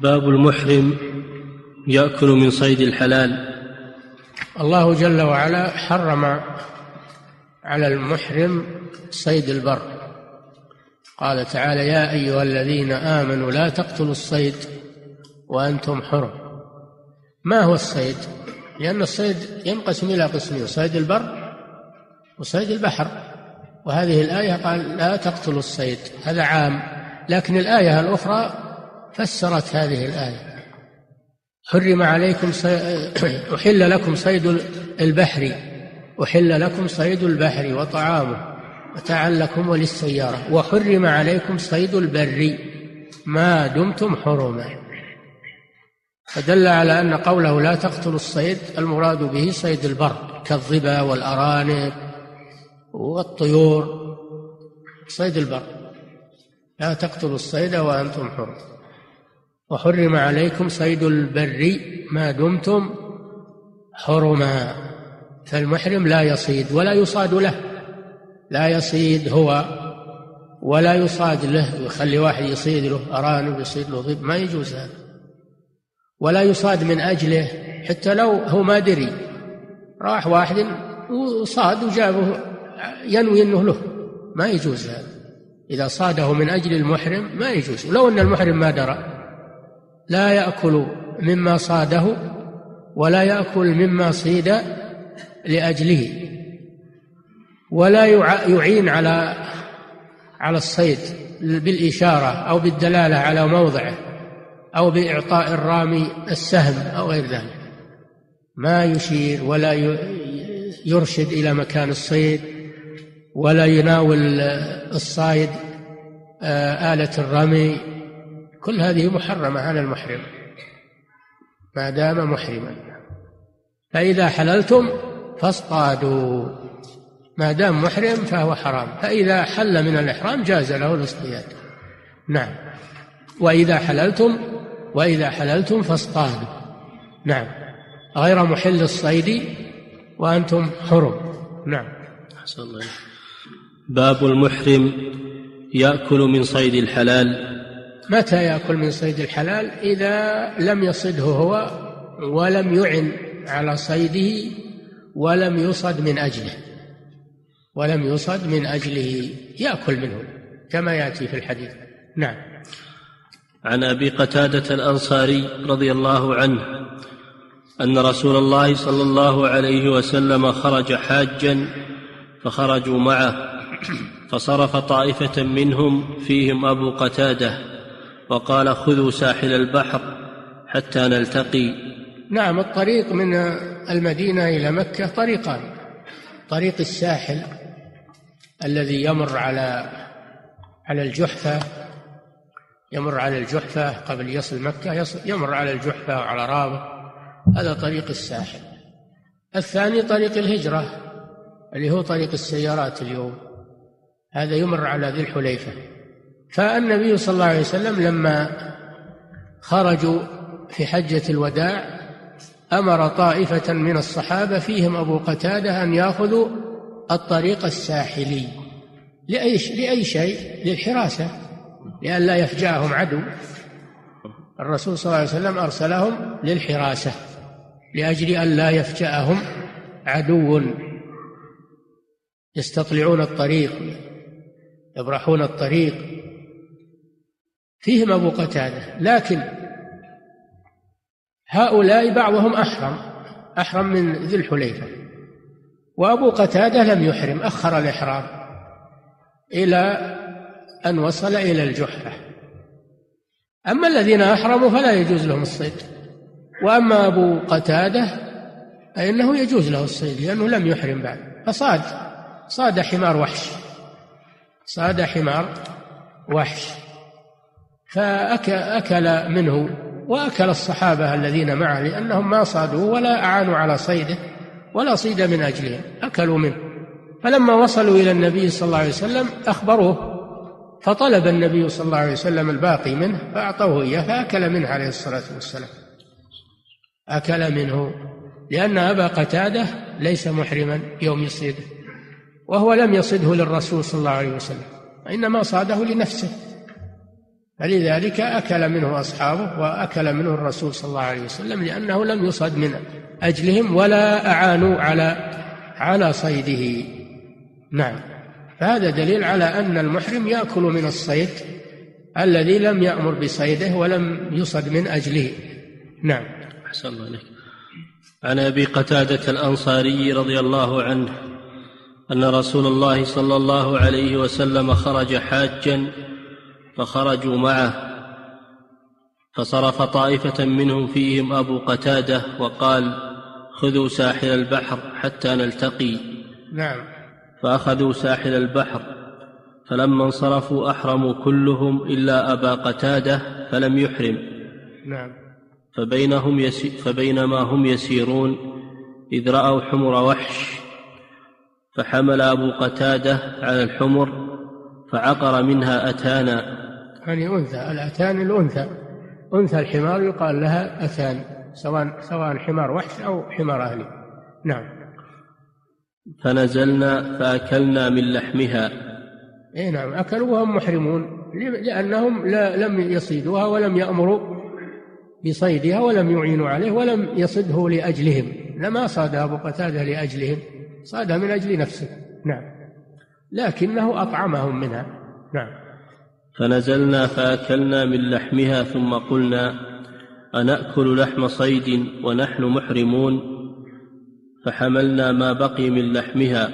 باب المحرم يأكل من صيد الحلال. الله جل وعلا حرم على المحرم صيد البر، قال تعالى: يا أيها الذين آمنوا لا تقتلوا الصيد وأنتم حرم. ما هو الصيد؟ لأن الصيد ينقسم إلى قسمين: صيد البر وصيد البحر. وهذه الآية قال لا تقتلوا الصيد، هذا عام، لكن الآية الأخرى فسرت هذه الآية: حرم عليكم أحل لكم صيد البحر، أحل لكم صيد البحر وطعامه متاعا لكم وللسيارة، وحرم عليكم صيد البر ما دمتم حرما. فدل على أن قوله لا تقتلوا الصيد المراد به صيد البر كالظبا والأرانب والطيور، صيد البر. لا تقتلوا الصيد وأنتم حرم. وحرم عليكم صيد البر ما دمتم حرما. فالمحرم لا يصيد ولا يصاد له، لا يصيد هو ولا يصاد له، يخلي واحد يصيد له أرانب يصيد له ظب، ما يجوز هذا. ولا يصاد من أجله، حتى لو هو ما دري، راح واحد وصاد وجابه ينوي أنه له، ما يجوز هذا. إذا صاده من أجل المحرم ما يجوز، لو أن المحرم ما درى. لا يأكل مما صاده ولا يأكل مما صيد لأجله، ولا يعين على الصيد بالإشارة أو بالدلالة على موضعه أو بإعطاء الرامي السهم أو غير ذلك. ما يشير ولا يرشد إلى مكان الصيد، ولا يناول الصائد آلة الرمي. كل هذه محرمة على المحرم ما دام محرما. فإذا حللتم فاصطادوا، ما دام محرم فهو حرام. فإذا حل من الإحرام جاز له الاصطياد. نعم. وإذا حللتم فاصطادوا، نعم، غير محل الصيد وأنتم حرم. نعم. أحسن الله. باب المحرم يأكل من صيد الحلال. متى يأكل من صيد الحلال؟ إذا لم يصده هو ولم يعن على صيده ولم يصد من أجله يأكل منه كما يأتي في الحديث. نعم. عن أبي قتادة الأنصاري رضي الله عنه أن رسول الله صلى الله عليه وسلم خرج حاجا فخرجوا معه، فصرف طائفة منهم فيهم أبو قتادة وقال: خذوا ساحل البحر حتى نلتقي. نعم. الطريق من المدينة إلى مكة طريقان: طريق الساحل الذي يمر على الجحفة قبل يصل مكة، يمر على الجحفة وعلى رابغ، هذا طريق الساحل. الثاني طريق الهجرة اللي هو طريق السيارات اليوم، هذا يمر على ذي الحليفة. فالنبي صلى الله عليه وسلم لما خرجوا في حجة الوداع أمر طائفة من الصحابة فيهم أبو قتادة أن يأخذوا الطريق الساحلي. لأي شيء؟ للحراسة، لئلا يفجأهم عدو. الرسول صلى الله عليه وسلم أرسلهم للحراسة لأجل أن لا يفجأهم عدو يستطلعون الطريق يبرحون الطريق. فيهم أبو قتادة، لكن هؤلاء بعضهم أحرم من ذي الحليفة، وأبو قتادة لم يحرم، أخر الإحرام إلى أن وصل إلى الجحفة. أما الذين أحرموا فلا يجوز لهم الصيد، وأما أبو قتادة فإنه يجوز له الصيد لأنه لم يحرم بعد، فصاد حمار وحش فأكل منه، وأكل الصحابة الذين معه لأنهم ما صادوه ولا أعانوا على صيده ولا صيد من أجلهم، أكلوا منه. فلما وصلوا إلى النبي صلى الله عليه وسلم أخبروه، فطلب النبي صلى الله عليه وسلم الباقي منه فأعطوه إياه، فأكل منه عليه الصلاة والسلام، أكل منه، لأن أبا قتادة ليس محرما يوم يصيده، وهو لم يصده للرسول صلى الله عليه وسلم، وإنما صاده لنفسه، فلذلك أكل منه أصحابه وأكل منه الرسول صلى الله عليه وسلم، لأنه لم يصد من أجلهم ولا أعانوا على صيده. نعم. فهذا دليل على أن المحرم يأكل من الصيد الذي لم يأمر بصيده ولم يصد من أجله. نعم. أحسن الله عليك. عن أبي قتادة الأنصاري رضي الله عنه أن رسول الله صلى الله عليه وسلم خرج حاجا فخرجوا معه، فصرف طائفة منهم فيهم أبو قتادة وقال: خذوا ساحل البحر حتى نلتقي. نعم. فأخذوا ساحل البحر، فلما انصرفوا أحرموا كلهم إلا أبا قتادة فلم يحرم. نعم. فبينما هم يسيرون إذ رأوا حمر وحش، فحمل أبو قتادة على الحمر فعقر منها أتانا. يعني أنثى، الأتان الأنثى، أنثى الحمار يقال لها أتان، سواء حمار وحش أو حمار أهلي. نعم. فنزلنا فأكلنا من لحمها. إيه نعم، أكلوا وهم محرمون، لأنهم لم يصيدوها ولم يأمروا بصيدها ولم يعينوا عليه ولم يصده لأجلهم. لما صاد أبو قتادة لأجلهم، صادها من أجل نفسه. نعم. لكنه أطعمهم منها. نعم. فنزلنا فأكلنا من لحمها ثم قلنا: أنأكل لحم صيد ونحن محرمون؟ فحملنا ما بقي من لحمها،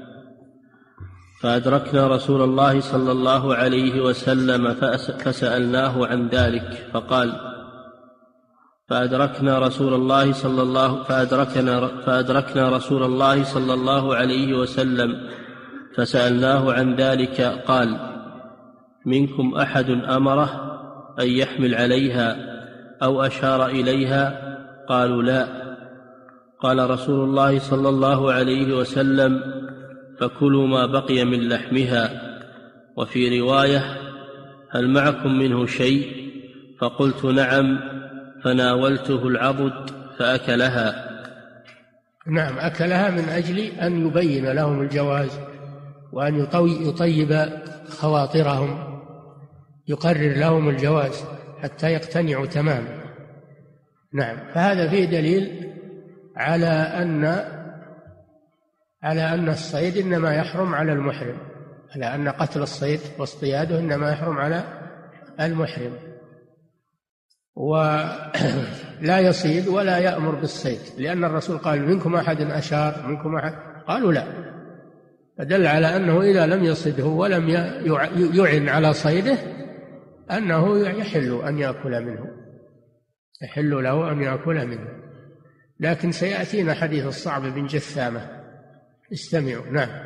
فأدركنا رسول الله صلى الله عليه وسلم فسألناه عن ذلك، فقال: فأدركنا رسول الله صلى الله عليه وسلم فسألناه عن ذلك، قال: منكم أحد أمره أن يحمل عليها أو أشار إليها؟ قالوا: لا. قال رسول الله صلى الله عليه وسلم: فكلوا ما بقي من لحمها. وفي رواية: هل معكم منه شيء؟ فقلت: نعم. فناولته العضد فأكلها. نعم، أكلها من أجل أن يبين لهم الجواز وأن يطيب خواطرهم، يقرر لهم الجواز حتى يقتنعوا تماما. نعم. فهذا فيه دليل على أن الصيد إنما يحرم على المحرم، على أن قتل الصيد واصطياده إنما يحرم على المحرم، ولا يصيد ولا يأمر بالصيد، لأن الرسول قال: منكم أحد أشار؟ منكم أحد؟ قالوا: لا. فدل على أنه إذا لم يصده ولم يعن على صيده أنه يحل أن يأكل منه، يحل له أن يأكل منه. لكن سيأتينا حديث الصعب بن جثامة، استمعوا. نعم.